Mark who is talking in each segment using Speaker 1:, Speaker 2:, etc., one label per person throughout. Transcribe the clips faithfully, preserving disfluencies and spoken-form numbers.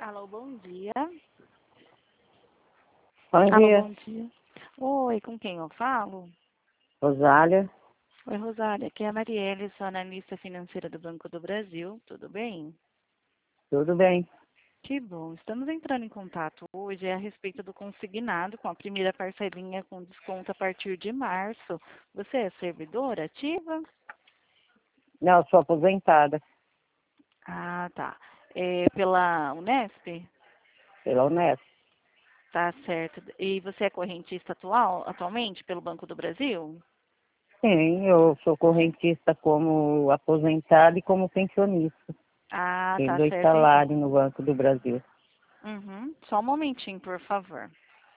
Speaker 1: Alô, bom dia.
Speaker 2: Bom
Speaker 1: Alô,
Speaker 2: dia,
Speaker 1: bom dia. Oi, com quem eu falo?
Speaker 2: Rosália.
Speaker 1: Oi, Rosália, aqui é a Marielle, sou analista financeira do Banco do Brasil. Tudo bem?
Speaker 2: Tudo bem?
Speaker 1: Que bom. Estamos entrando em contato hoje a respeito do consignado com a primeira parcelinha com desconto a partir de março. Você é servidora ativa?
Speaker 2: Não, sou aposentada
Speaker 1: Ah, tá. É pela Unesp?
Speaker 2: pela Unesp.
Speaker 1: Tá certo. E você é correntista atual, atualmente, pelo Banco do Brasil?
Speaker 2: Sim, eu sou correntista como aposentada e como pensionista.
Speaker 1: Ah,
Speaker 2: Tenho
Speaker 1: tá
Speaker 2: dois
Speaker 1: certo então.
Speaker 2: salários no Banco do Brasil.
Speaker 1: Uhum. Só um momentinho, por favor.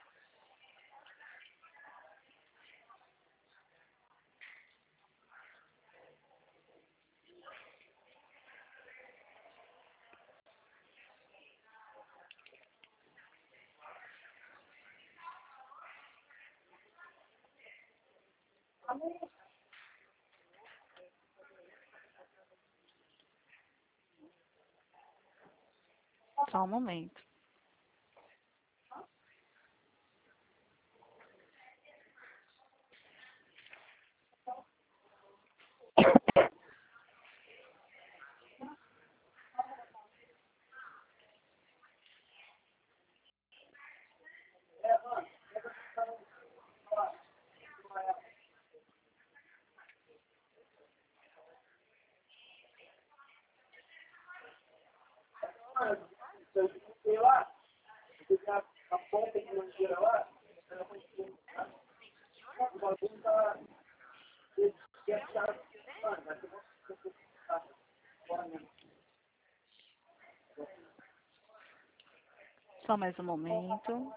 Speaker 1: Só um momento. Só mais um momento.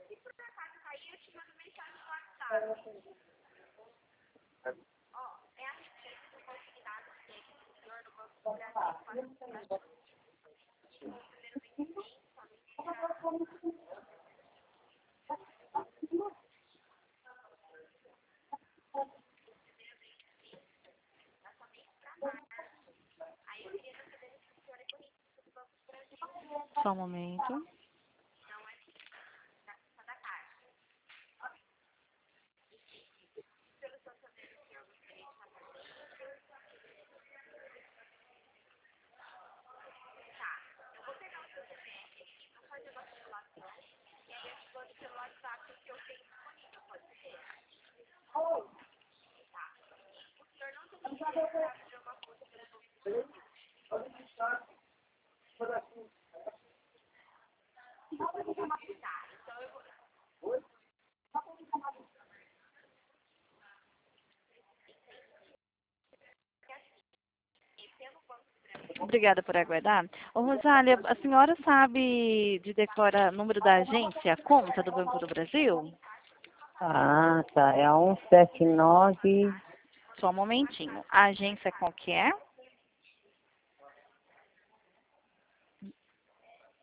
Speaker 1: Só um momento. Obrigada por aguardar. Ô, Rosália, a senhora sabe de decora número da agência, conta do Banco do Brasil?
Speaker 2: Ah, tá. É a um sete nove.
Speaker 1: Só um momentinho. A agência qual que é?